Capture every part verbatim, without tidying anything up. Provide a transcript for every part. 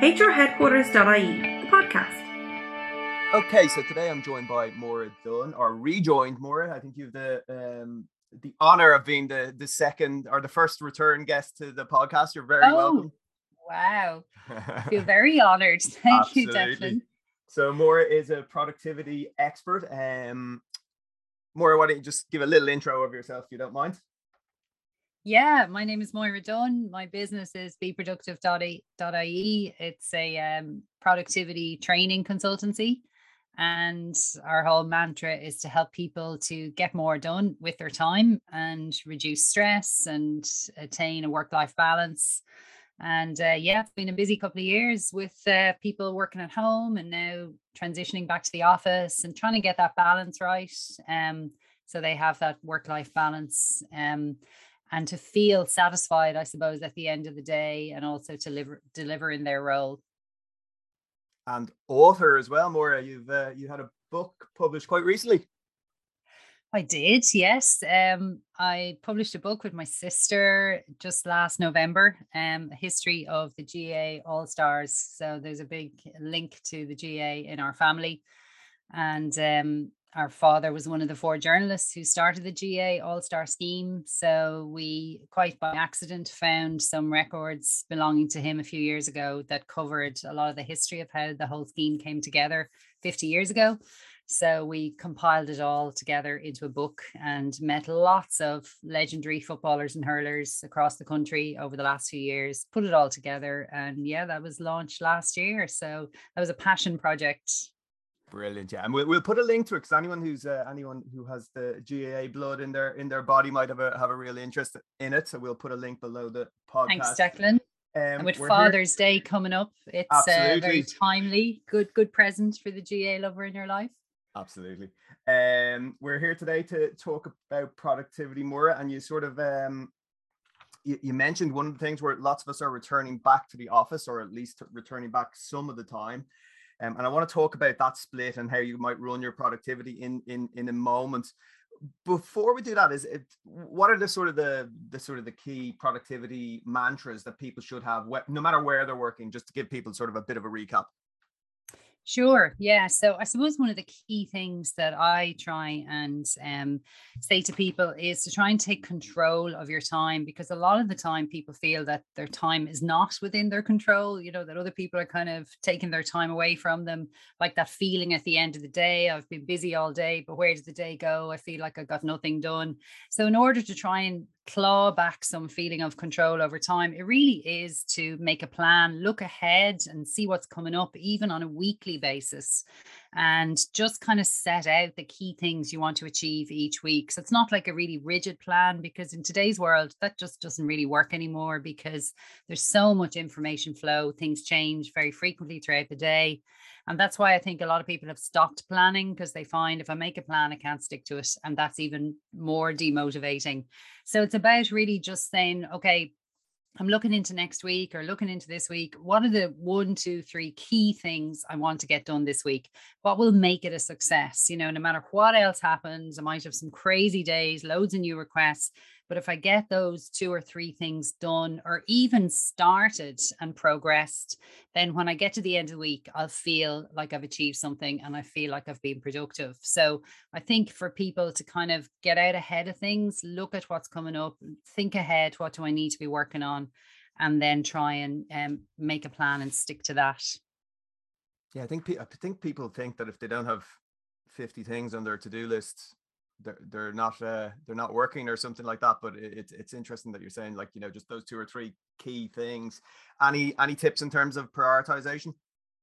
H R headquarters dot I E, the podcast. Okay, so today I'm joined by Maura Dunn, or rejoined Maura. I think you've the um, the honor of being the the second or the first return guest to the podcast. You're very oh, welcome. Wow, I feel very honored. Thank you, Declan. So Maura is a productivity expert. Um, Maura, why don't you just give a little intro of yourself, if you don't mind? Yeah, my name is Moira Dunn. My business is be productive dot I E. It's a um, productivity training consultancy. And our whole mantra is to help people to get more done with their time and reduce stress and attain a work-life balance. And uh, yeah, it's been a busy couple of years with uh, people working at home and now transitioning back to the office and trying to get that balance right. Um, so they have that work-life balance um, and to feel satisfied, I suppose, at the end of the day, and also to deliver, deliver in their role. And author as well, Maura. You've uh, you had a book published quite recently. I did, yes. Um, I published a book with my sister just last November, um, a history of the G A All-Stars. So there's a big link to the G A in our family. And um, our father was one of the four journalists who started the G A All-Star scheme. So we, quite by accident, found some records belonging to him a few years ago that covered a lot of the history of how the whole scheme came together fifty years ago. So we compiled it all together into a book and met lots of legendary footballers and hurlers across the country over the last few years, put it all together. And yeah, that was launched last year. So that was a passion project. Brilliant, yeah, and we'll, we'll put a link to it because anyone who's uh, anyone who has the G A A blood in their in their body might have a have a real interest in it. So we'll put a link below the podcast. Thanks, Declan. Um, and with Father's here. Day coming up, it's uh, very timely. Good, good present for the G A lover in your life. Absolutely. Um, we're here today to talk about productivity, Maura, and you sort of um, you, you mentioned one of the things where lots of us are returning back to the office, or at least returning back some of the time. Um, and I want to talk about that split and how you might run your productivity in in in a moment. Before we do that, is it what are the sort of the the sort of the key productivity mantras that people should have, no matter where they're working, just to give people sort of a bit of a recap? Sure. Yeah. So I suppose one of the key things that I try and um, say to people is to try and take control of your time, because a lot of the time people feel that their time is not within their control, you know, that other people are kind of taking their time away from them, like that feeling at the end of the day, I've been busy all day, but where did the day go? I feel like I got nothing done. So in order to try and claw back some feeling of control over time, it really is to make a plan, look ahead and see what's coming up, even on a weekly basis, and just kind of set out the key things you want to achieve each week. So it's not like a really rigid plan, because in today's world that just doesn't really work anymore, because there's so much information flow, things change very frequently throughout the day. And that's why I think a lot of people have stopped planning, because they find if I make a plan, I can't stick to it. And that's even more demotivating. So it's about really just saying, okay, I'm looking into next week or looking into this week. What are the one, two, three key things I want to get done this week? What will make it a success? You know, no matter what else happens, I might have some crazy days, loads of new requests. But if I get those two or three things done, or even started and progressed, then when I get to the end of the week, I'll feel like I've achieved something and I feel like I've been productive. So I think for people to kind of get out ahead of things, look at what's coming up, think ahead, what do I need to be working on, and then try and um, make a plan and stick to that. Yeah, I think I think people think that if they don't have fifty things on their to-do list, they're they're not uh, they're not working or something like that. But it's it's interesting that you're saying, like, you know, just those two or three key things. Any any tips in terms of prioritization?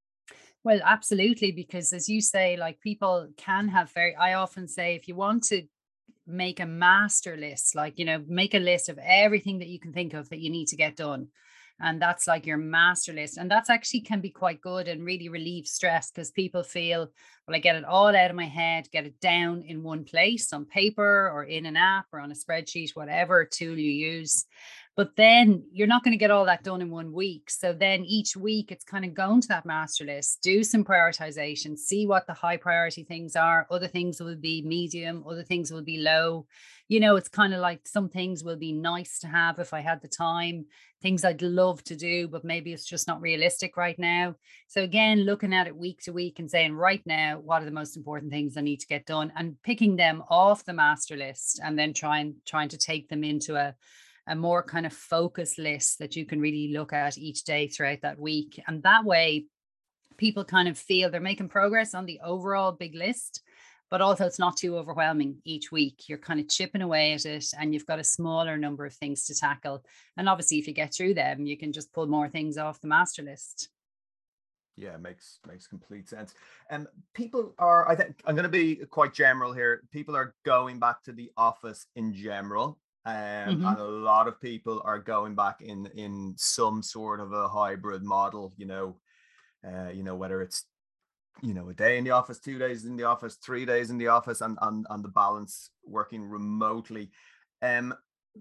Well, absolutely, because as you say, like, people can have very, I often say, if you want to make a master list, like, you know, make a list of everything that you can think of that you need to get done. And that's like your master list. And that's actually can be quite good and really relieve stress, because people feel, well, I get it all out of my head, get it down in one place on paper or in an app or on a spreadsheet, whatever tool you use. But then you're not going to get all that done in one week. So then each week it's kind of going to that master list, do some prioritization, see what the high priority things are. Other things will be medium, other things will be low. You know, it's kind of like some things will be nice to have if I had the time, things I'd love to do, but maybe it's just not realistic right now. So again, looking at it week to week and saying, right now, what are the most important things I need to get done, and picking them off the master list, and then trying trying to take them into a a more kind of focus list that you can really look at each day throughout that week. And that way people kind of feel they're making progress on the overall big list, but also it's not too overwhelming each week. You're kind of chipping away at it and you've got a smaller number of things to tackle. And obviously if you get through them, you can just pull more things off the master list. Yeah, makes makes complete sense. And um, people are, I think I'm going to be quite general here. People are going back to the office in general. Um, mm-hmm. And a lot of people are going back in in some sort of a hybrid model, you know, uh, you know, whether it's, you know, a day in the office, two days in the office, three days in the office, and and, and the balance working remotely. Um,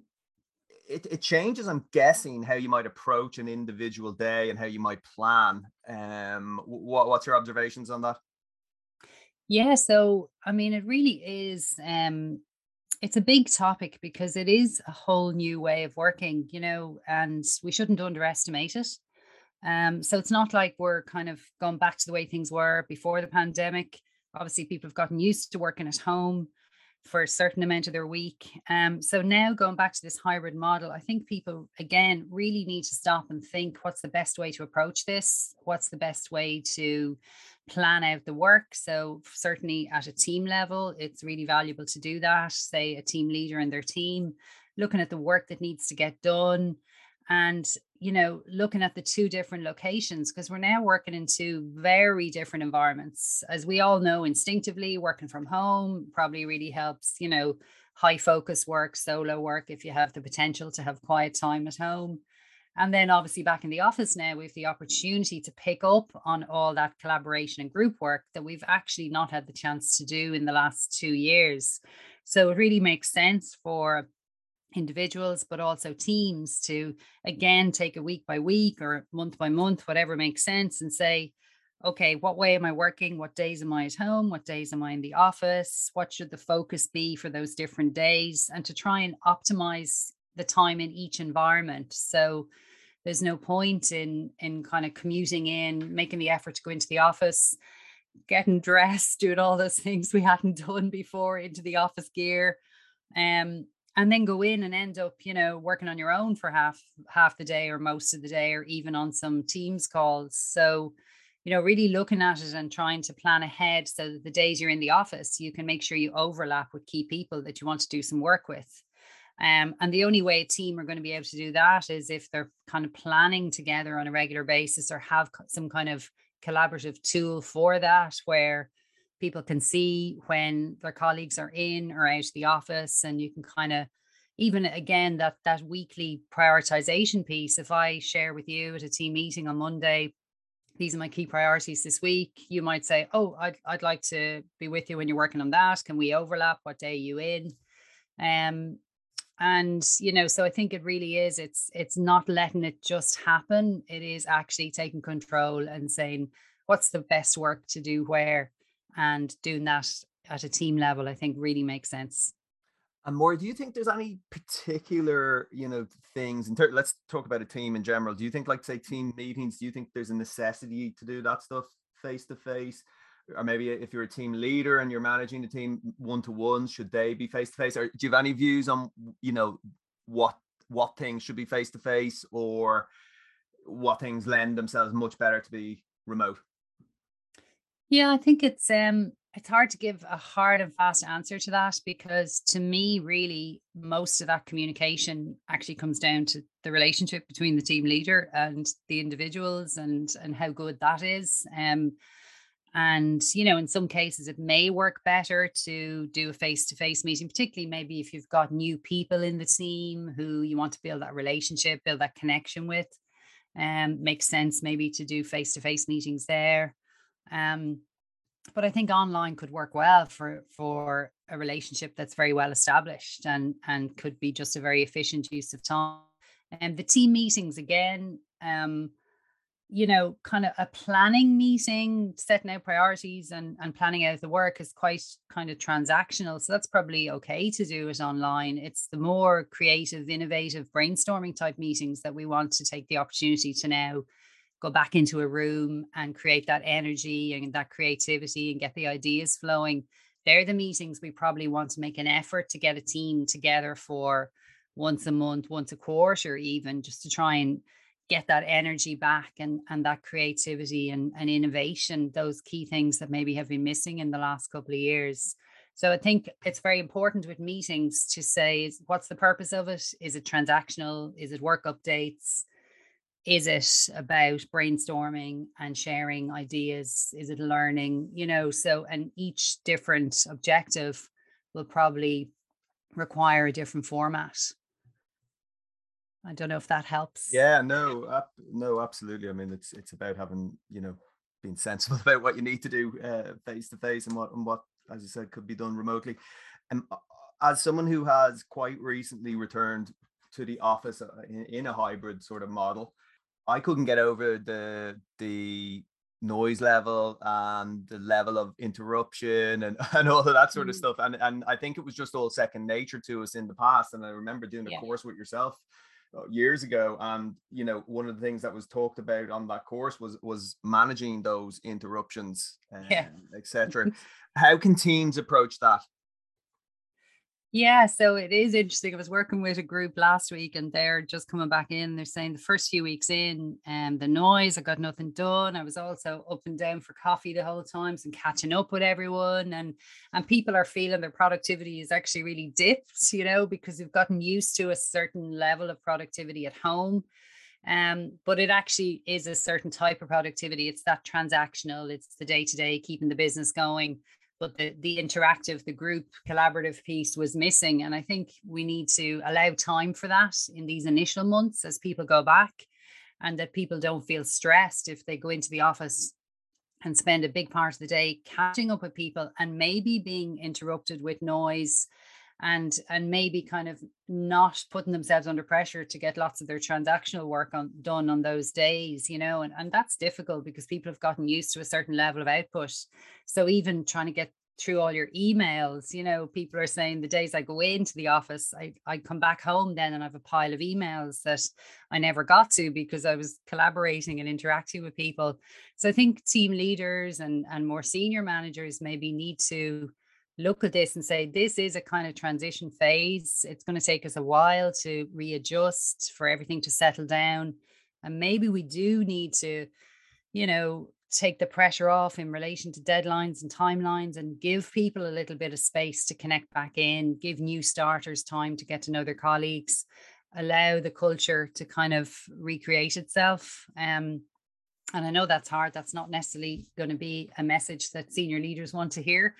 it, it changes, I'm guessing, how you might approach an individual day and how you might plan. Um, what what's your observations on that? Yeah, so I mean, it really is. Um, It's a big topic because it is a whole new way of working, you know, and we shouldn't underestimate it. Um, so it's not like we're kind of going back to the way things were before the pandemic. Obviously, people have gotten used to working at home for a certain amount of their week. Um, so now going back to this hybrid model, I think people, again, really need to stop and think, what's the best way to approach this? What's the best way to plan out the work? So certainly at a team level, it's really valuable to do that. Say a team leader and their team, looking at the work that needs to get done, and, you know, looking at the two different locations, because we're now working in two very different environments. As we all know, instinctively, working from home probably really helps, you know, high focus work, solo work, if you have the potential to have quiet time at home. And then obviously back in the office now, we have the opportunity to pick up on all that collaboration and group work that we've actually not had the chance to do in the last two years. So it really makes sense for individuals, but also teams, to again take a week by week or month by month, whatever makes sense, and say, okay, what way am I working? What days am I at home? What days am I in the office? What should the focus be for those different days? And to try and optimize the time in each environment. So there's no point in in kind of commuting in, making the effort to go into the office, getting dressed, doing all those things we hadn't done before, into the office gear, um, and then go in and end up, you know, working on your own for half half the day or most of the day, or even on some Teams calls. So, you know, really looking at it and trying to plan ahead so that the days you're in the office, you can make sure you overlap with key people that you want to do some work with. Um, and the only way a team are going to be able to do that is if they're kind of planning together on a regular basis, or have some kind of collaborative tool for that, where people can see when their colleagues are in or out of the office. And you can kind of, even again, that that weekly prioritization piece, if I share with you at a team meeting on Monday, these are my key priorities this week, you might say, oh, I'd, I'd like to be with you when you're working on that. Can we overlap? What day are you in? Um, And, you know, so I think it really is, it's, it's not letting it just happen. It is actually taking control and saying, what's the best work to do where, and doing that at a team level, I think really makes sense. And more, do you think there's any particular, you know, things in ter- let's talk about a team in general. Do you think, like, say, team meetings, do you think there's a necessity to do that stuff face to face? Or maybe if you're a team leader and you're managing the team one to one, should they be face to face? Or do you have any views on, you know, what what things should be face to face, or what things lend themselves much better to be remote? Yeah, I think it's um it's hard to give a hard and fast answer to that, because to me, really, most of that communication actually comes down to the relationship between the team leader and the individuals, and and how good that is. Um And, you know, in some cases, it may work better to do a face-to-face meeting, particularly maybe if you've got new people in the team who you want to build that relationship, build that connection with. Um, makes sense maybe to do face-to-face meetings there. Um, but I think online could work well for for a relationship that's very well established, and and could be just a very efficient use of time. And the team meetings again, um, you know, kind of a planning meeting, setting out priorities and, and planning out the work is quite kind of transactional. So that's probably okay to do it online. It's the more creative, innovative brainstorming type meetings that we want to take the opportunity to now go back into a room and create that energy and that creativity and get the ideas flowing. They're the meetings we probably want to make an effort to get a team together for once a month, once a quarter, even just to try and get that energy back and, and that creativity and, and innovation, those key things that maybe have been missing in the last couple of years. So I think it's very important with meetings to say, is what's the purpose of it? Is it transactional? Is it work updates? Is it about brainstorming and sharing ideas? Is it learning? You know, so, and each different objective will probably require a different format. I don't know if that helps. Yeah, no, uh, no, absolutely. I mean, it's it's about having, you know, being sensible about what you need to do uh, face to face and what and what, as you said, could be done remotely. And uh, as someone who has quite recently returned to the office in, in a hybrid sort of model, I couldn't get over the the noise level and the level of interruption and, and all of that sort of stuff. And and I think it was just all second nature to us in the past. And I remember doing a yeah. course with yourself years ago, and you know, one of the things that was talked about on that course was was managing those interruptions, um, yeah. etc. How can teams approach that? Yeah, so it is interesting. I was working with a group last week and they're just coming back in. They're saying the first few weeks in, um, the noise, I got nothing done. I was also up and down for coffee the whole time and catching up with everyone. And and people are feeling their productivity is actually really dipped, you know, because we've gotten used to a certain level of productivity at home. Um, but it actually is a certain type of productivity. It's that transactional, it's the day-to-day, keeping the business going. But the, the interactive, the group collaborative piece was missing. And I think we need to allow time for that in these initial months as people go back, and that people don't feel stressed if they go into the office and spend a big part of the day catching up with people and maybe being interrupted with noise and and maybe kind of not putting themselves under pressure to get lots of their transactional work on, done on those days, you know, and, and that's difficult because people have gotten used to a certain level of output. So even trying to get through all your emails, you know, people are saying the days I go into the office, I, I come back home then and I have a pile of emails that I never got to because I was collaborating and interacting with people. So I think team leaders and, and more senior managers maybe need to look at this and say, this is a kind of transition phase. It's going to take us a while to readjust, for everything to settle down. And maybe we do need to, you know, take the pressure off in relation to deadlines and timelines and give people a little bit of space to connect back in, give new starters time to get to know their colleagues, allow the culture to kind of recreate itself. Um, and I know that's hard. That's not necessarily going to be a message that senior leaders want to hear.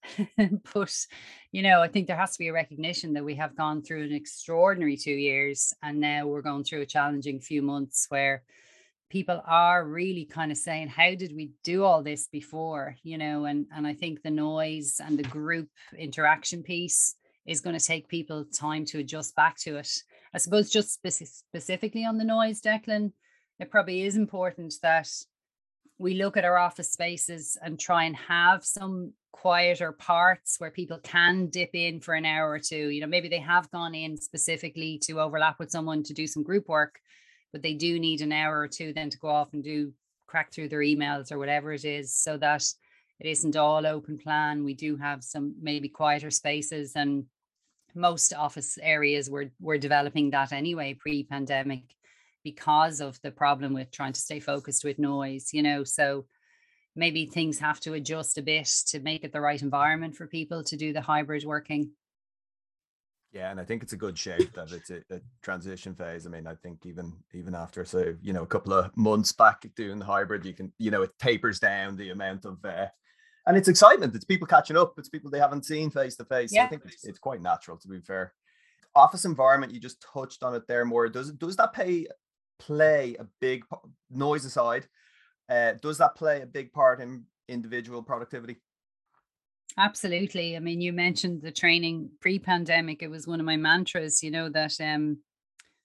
But, you know, I think there has to be a recognition that we have gone through an extraordinary two years and now we're going through a challenging few months where people are really kind of saying, how did we do all this before? You know, and, and I think the noise and the group interaction piece is going to take people time to adjust back to it. I suppose just spe- specifically on the noise, Declan, it probably is important that we look at our office spaces and try and have some quieter parts where people can dip in for an hour or two. You know, maybe they have gone in specifically to overlap with someone to do some group work, but they do need an hour or two then to go off and do crack through their emails or whatever it is, so that it isn't all open plan. We do have some maybe quieter spaces, and most office areas were, were developing that anyway pre-pandemic because of the problem with trying to stay focused with noise, you know. So maybe things have to adjust a bit to make it the right environment for people to do the hybrid working. Yeah, and I think it's a good shape that it's a, a transition phase. I mean, I think even even after, so, you know, a couple of months back doing the hybrid, you can, you know, it tapers down the amount of, uh, and it's excitement. It's people catching up. It's people they haven't seen face to face. So I think it's, it's quite natural, to be fair. Office environment, you just touched on it there more. Does does that pay play a big, noise aside, uh, does that play a big part in individual productivity? Absolutely. I mean, you mentioned the training pre-pandemic. It was one of my mantras, you know, that um,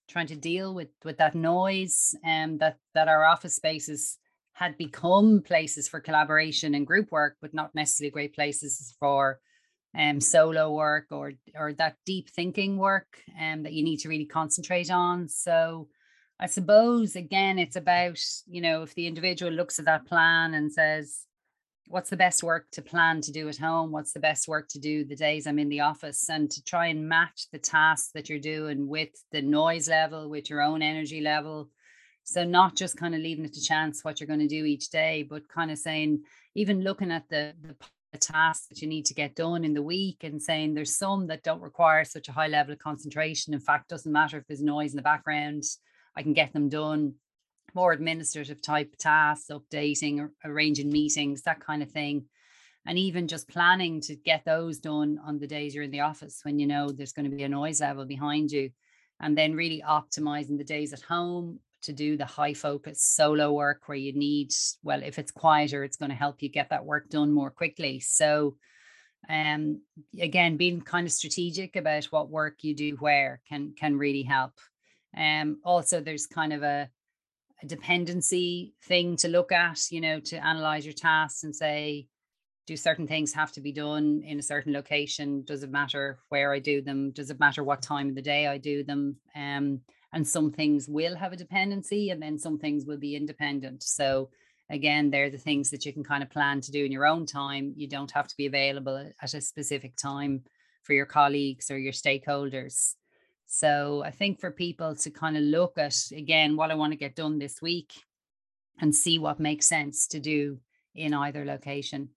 trying to deal with with that noise, and um, that that our office spaces had become places for collaboration and group work, but not necessarily great places for um, solo work or or that deep thinking work um, that you need to really concentrate on. So I suppose, again, it's about, you know, if the individual looks at that plan and says, what's the best work to plan to do at home? What's the best work to do the days I'm in the office? And to try and match the tasks that you're doing with the noise level, with your own energy level. So not just kind of leaving it to chance what you're going to do each day, but kind of saying, even looking at the, the tasks that you need to get done in the week and saying there's some that don't require such a high level of concentration. In fact, doesn't matter if there's noise in the background, I can get them done. More administrative type tasks, updating or arranging meetings, that kind of thing. And even just planning to get those done on the days you're in the office when you know there's going to be a noise level behind you. And then really optimizing the days at home to do the high focus solo work where you need, well, if it's quieter, it's going to help you get that work done more quickly. So um, again, being kind of strategic about what work you do where can can really help. Um, also, there's kind of a, a dependency thing to look at, you know, to analyze your tasks and say, do certain things have to be done in a certain location? Does it matter where I do them? Does it matter what time of the day I do them? Um, and some things will have a dependency and then some things will be independent. So again, they're the things that you can kind of plan to do in your own time. You don't have to be available at a specific time for your colleagues or your stakeholders. So I think for people to kind of look at, again, what I want to get done this week and see what makes sense to do in either location.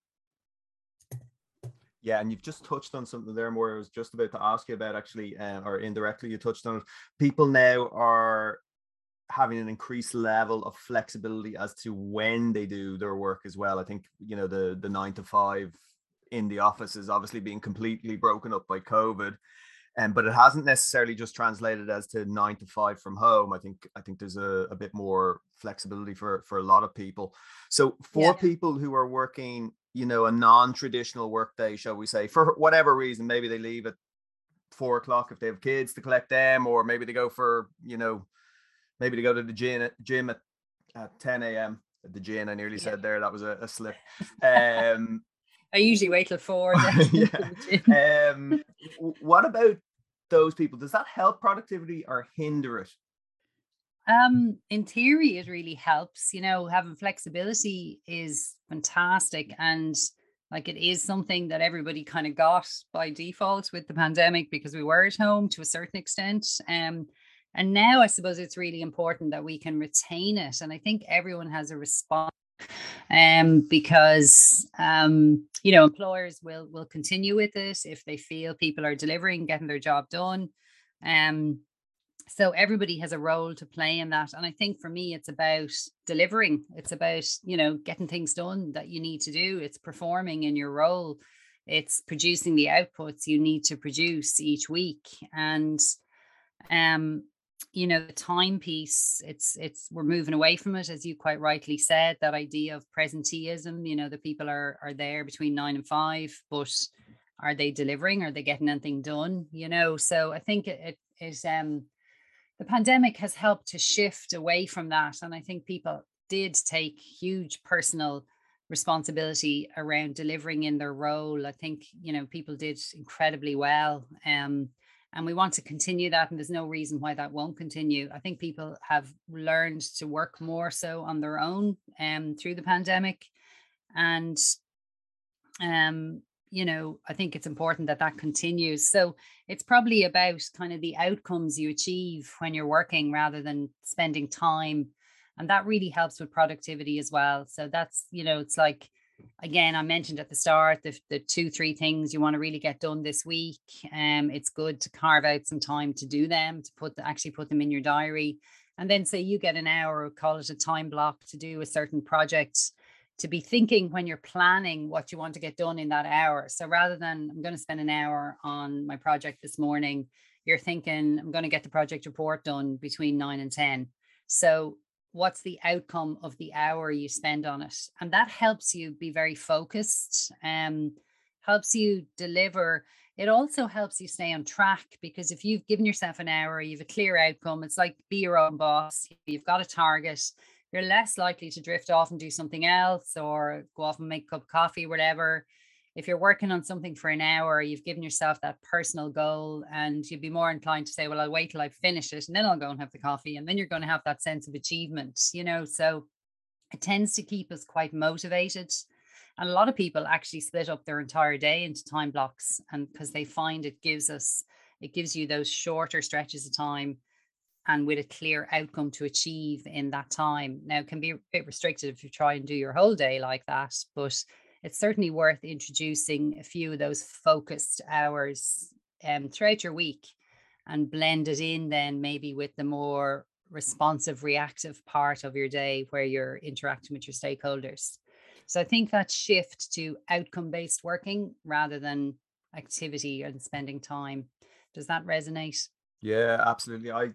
Yeah, and you've just touched on something there, Maura. I was just about to ask you about, actually, uh, or indirectly you touched on it. People now are having an increased level of flexibility as to when they do their work as well. I think, you know, the the nine to five in the office is obviously being completely broken up by COVID. Um, but it hasn't necessarily just translated as to nine to five from home. I think I think there's a, a bit more flexibility for for a lot of people. So for yeah. people who are working, you know, a non-traditional work day, shall we say, for whatever reason, maybe they leave at four o'clock if they have kids to collect them, or maybe they go for, you know, maybe they go to the gym, gym at, at ten a.m. at the gym. I nearly yeah. said there, that was a, a slip. Um, I usually wait till four. yeah. Um, what about those people? Does that help productivity or hinder it? Um, in theory, it really helps. You know, having flexibility is fantastic. And like, it is something that everybody kind of got by default with the pandemic because we were at home to a certain extent. Um, and now I suppose it's really important that we can retain it. And I think everyone has a response. Um, because um, you know, employers will will continue with it if they feel people are delivering, getting their job done. Um, so everybody has a role to play in that. And I think for me, it's about delivering. It's about, you know, getting things done that you need to do. It's performing in your role. It's producing the outputs you need to produce each week. And um you know, the time piece, it's it's we're moving away from it, as you quite rightly said, that idea of presenteeism. You know, the people are are there between nine and five, but are they delivering? Are they getting anything done? You know, so I think it, it is um the pandemic has helped to shift away from that, and I think people did take huge personal responsibility around delivering in their role. I think, you know, people did incredibly well. Um, And we want to continue that. And there's no reason why that won't continue. I think people have learned to work more so on their own um, through the pandemic. And, um, you know, I think it's important that that continues. So it's probably about kind of the outcomes you achieve when you're working rather than spending time. And that really helps with productivity as well. So that's, you know, it's like, again, I mentioned at the start, the, the two, three things you want to really get done this week. Um, it's good to carve out some time to do them, to put the, actually put them in your diary. And then say you get an hour, or call it a time block, to do a certain project, to be thinking when you're planning what you want to get done in that hour. So rather than, I'm going to spend an hour on my project this morning, you're thinking, I'm going to get the project report done between nine and ten. So what's the outcome of the hour you spend on it? And that helps you be very focused, um, helps you deliver. It also helps you stay on track, because if you've given yourself an hour, you have a clear outcome. It's like be your own boss. You've got a target. You're less likely to drift off and do something else or go off and make a cup of coffee, whatever. If you're working on something for an hour, you've given yourself that personal goal, and you'd be more inclined to say, well, I'll wait till I finish it and then I'll go and have the coffee. And then you're going to have that sense of achievement, you know, so it tends to keep us quite motivated. And a lot of people actually split up their entire day into time blocks, and because they find it gives us, it gives you those shorter stretches of time and with a clear outcome to achieve in that time. Now, it can be a bit restricted if you try and do your whole day like that, but it's certainly worth introducing a few of those focused hours um, throughout your week, and blend it in then maybe with the more responsive, reactive part of your day where you're interacting with your stakeholders. So I think that shift to outcome-based working rather than activity and spending time, does that resonate? Yeah, absolutely. I,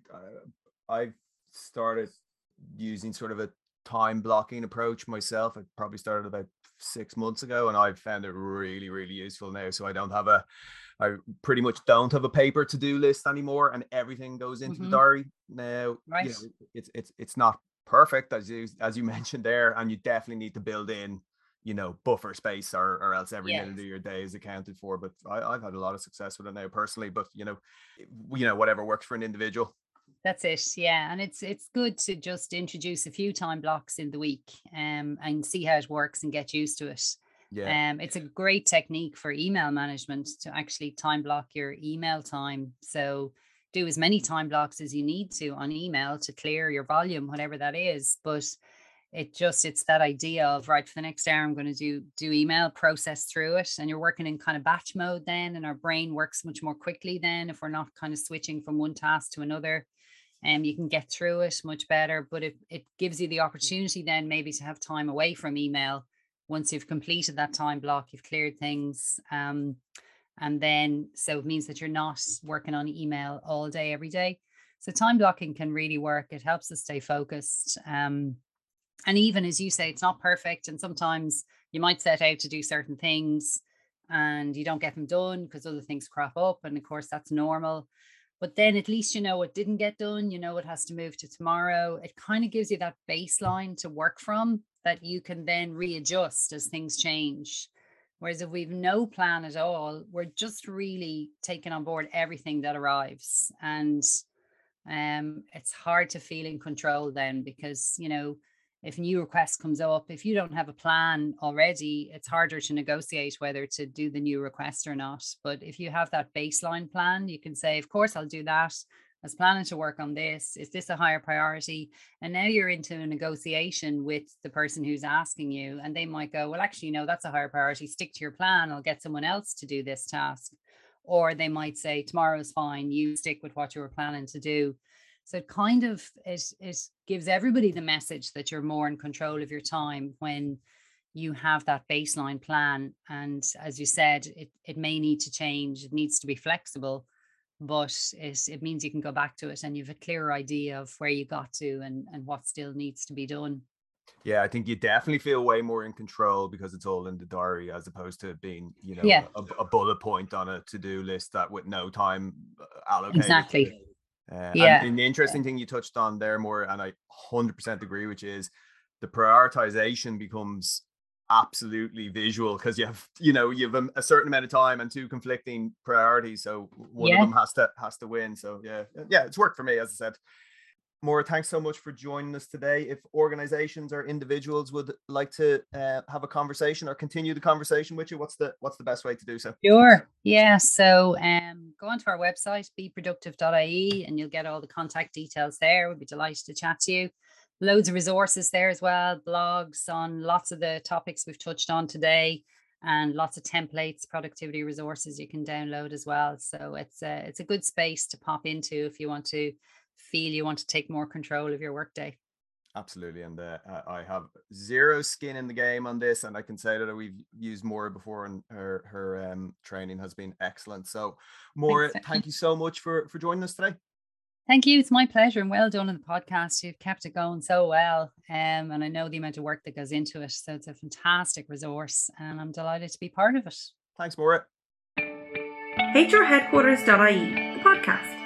I I've started using sort of a time blocking approach myself. I probably started about six months ago, and I've found it really, really useful now. So I don't have a, I pretty much don't have a paper to-do list anymore, and everything goes into Mhm. the diary now. Right. You know, it's it's it's not perfect, as you as you mentioned there, and you definitely need to build in, you know, buffer space, or or else every Yes. minute of your day is accounted for. But I, I've had a lot of success with it now personally. But you know, you know, whatever works for an individual. That's it. Yeah. And it's it's good to just introduce a few time blocks in the week, um, and see how it works and get used to it. Yeah. Um, it's a great technique for email management to actually time block your email time. So do as many time blocks as you need to on email to clear your volume, whatever that is. But it just, it's that idea of, right, for the next hour I'm going to do do email, process through it, and you're working in kind of batch mode then, and our brain works much more quickly then if we're not kind of switching from one task to another. And you can get through it much better. But it, it gives you the opportunity then maybe to have time away from email once you've completed that time block, you've cleared things. Um, and then, so it means that you're not working on email all day, every day. So time blocking can really work. It helps us stay focused. Um, and even as you say, it's not perfect. And sometimes you might set out to do certain things and you don't get them done because other things crop up. And of course, that's normal. But then at least you know what didn't get done, you know it has to move to tomorrow. It kind of gives you that baseline to work from that you can then readjust as things change. Whereas if we've no plan at all, we're just really taking on board everything that arrives. And um, it's hard to feel in control then, because, you know, if a new request comes up, if you don't have a plan already, it's harder to negotiate whether to do the new request or not. But if you have that baseline plan, you can say, of course, I'll do that. I was planning to work on this. Is this a higher priority? And now you're into a negotiation with the person who's asking you, and they might go, well, actually, no, that's a higher priority. Stick to your plan. I'll get someone else to do this task. Or they might say, tomorrow's fine. You stick with what you were planning to do. So it kind of, it, it gives everybody the message that you're more in control of your time when you have that baseline plan. And as you said, it, it may need to change. It needs to be flexible, but it, it means you can go back to it and you have a clearer idea of where you got to, and, and what still needs to be done. Yeah, I think you definitely feel way more in control because it's all in the diary, as opposed to being, you know, Yeah. a, a bullet point on a to-do list that with no time allocated. Exactly. Uh, Yeah. And, and the interesting thing you touched on there, more, and I one hundred percent agree, which is the prioritization becomes absolutely visual, because you have, you know, you have a, a certain amount of time and two conflicting priorities, so one Yeah. of them has to has to win. So yeah, yeah, it's worked for me, as I said. Maura, thanks so much for joining us today. If organizations or individuals would like to uh, have a conversation or continue the conversation with you, what's the what's the best way to do so? Sure. Yeah. So um, go onto our website, be productive dot I E, and you'll get all the contact details there. We'd be delighted to chat to you. Loads of resources there as well, blogs on lots of the topics we've touched on today, and lots of templates, productivity resources you can download as well. So it's a, it's a good space to pop into if you want to feel you want to take more control of your workday. Absolutely. And uh, I have zero skin in the game on this, and I can say that we've used Maura before, and her her um, training has been excellent. So Maura, Thanks. thank you so much for for joining us today. Thank you. It's my pleasure, and well done on the podcast. You've kept it going so well. Um, and I know the amount of work that goes into it. So it's a fantastic resource, and I'm delighted to be part of it. Thanks, Maura. H R headquarters dot I E, the podcast.